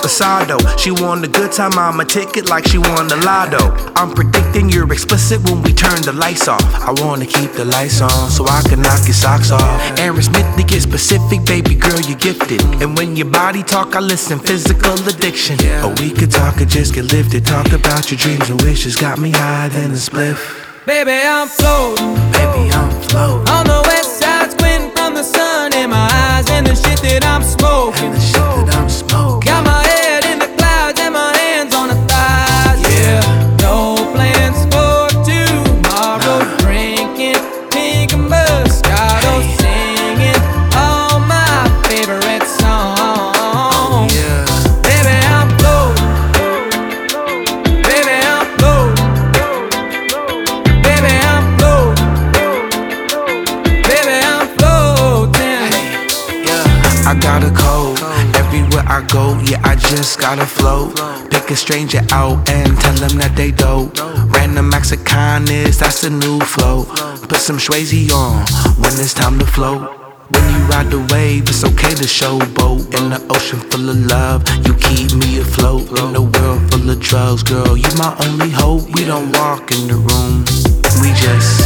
Pasado. She won a good time, I'm a ticket like she won the lotto. I'm predicting you're explicit when we turn the lights off. I wanna keep the lights on so I can knock your socks off. Aaron Smith to get specific, baby girl, you're gifted. And when your body talk, I listen, physical addiction. Or we could talk or just get lifted. Talk about your dreams and wishes, got me higher than a spliff. Baby, I'm floating. Baby, I'm floating On the west side, squinting from the sun in my eyes and the shit that I'm smoking. and the shit that I'm smoking. Got my head in the clouds and my hands on the thighs. Yeah, no plans for tomorrow. Drinking pink Moscato, singing all my favorite songs. Yeah. Baby, I'm floating. Baby, I'm floating. Baby, I'm floating. Baby, I'm floating. I got a code. Everywhere I go, yeah, I just gotta float. Pick a stranger out and tell them that they dope. Random acts of kindness, that's a new flow. Put some Swayze on when it's time to float. When you ride the wave, it's okay to showboat. In the ocean full of love, you keep me afloat. In the world full of drugs, girl, you my only hope. We don't walk in the room, we just